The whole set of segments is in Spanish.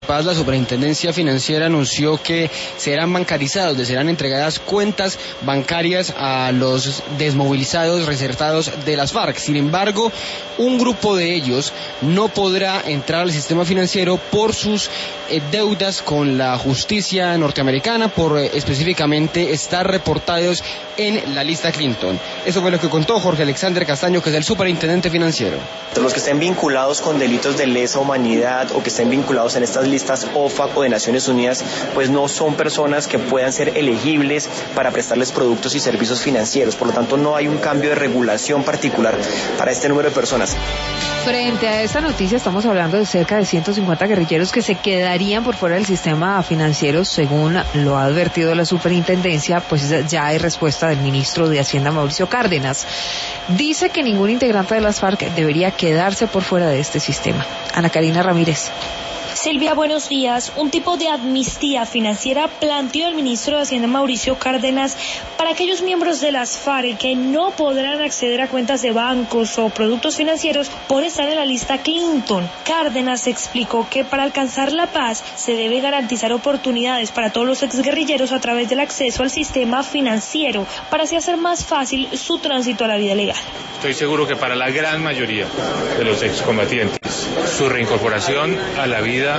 Paz, la Superintendencia Financiera anunció que serán bancarizados, les serán entregadas cuentas bancarias a los desmovilizados resertados de las FARC. Sin embargo, un grupo de ellos no podrá entrar al sistema financiero por sus deudas con la justicia norteamericana, por específicamente estar reportados en la lista Clinton. Eso fue lo que contó Jorge Alexander Castaño, que es el superintendente financiero. Los que estén vinculados con delitos de lesa humanidad o que estén vinculados en estas listas OFAC o de Naciones Unidas, pues no son personas que puedan ser elegibles para prestarles productos y servicios financieros. Por lo tanto, no hay un cambio de regulación particular para este número de personas. Frente a esta noticia, estamos hablando de cerca de 150 guerrilleros que se quedarían por fuera del sistema financiero, según lo ha advertido la superintendencia. Pues ya hay respuesta del ministro de Hacienda, Mauricio Cárdenas. Dice que ningún integrante de las FARC debería quedarse por fuera de este sistema. Ana Karina Ramírez. Silvia, buenos días. Un tipo de amnistía financiera planteó el ministro de Hacienda, Mauricio Cárdenas, para aquellos miembros de las FARC que no podrán acceder a cuentas de bancos o productos financieros por estar en la lista Clinton. Cárdenas explicó que para alcanzar la paz se debe garantizar oportunidades para todos los exguerrilleros a través del acceso al sistema financiero, para así hacer más fácil su tránsito a la vida legal. Estoy seguro que para la gran mayoría de los excombatientes, su reincorporación a la vida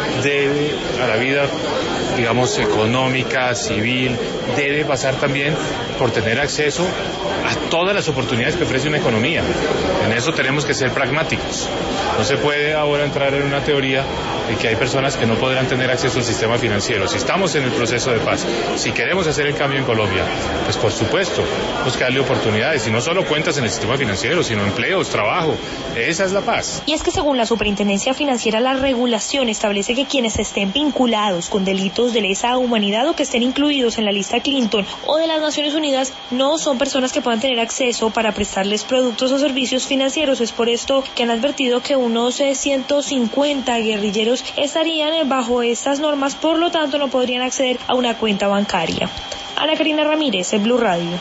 digamos, económica, civil, debe pasar también por tener acceso a todas las oportunidades que ofrece una economía. En eso tenemos que ser pragmáticos. No se puede ahora entrar en una teoría de que hay personas que no podrán tener acceso al sistema financiero. Si estamos en el proceso de paz, si queremos hacer el cambio en Colombia, pues por supuesto, pues que darle oportunidades, y no solo cuentas en el sistema financiero, sino empleos, trabajo. Esa es la paz. Y es que según la Superintendencia Financiera, la regulación establece que quienes estén vinculados con delitos de lesa humanidad o que estén incluidos en la lista Clinton o de las Naciones Unidas no son personas que puedan tener acceso para prestarles productos o servicios financieros. Es por esto que han advertido que unos 150 guerrilleros estarían bajo estas normas, por lo tanto no podrían acceder a una cuenta bancaria. Ana Karina Ramírez, en Blue Radio.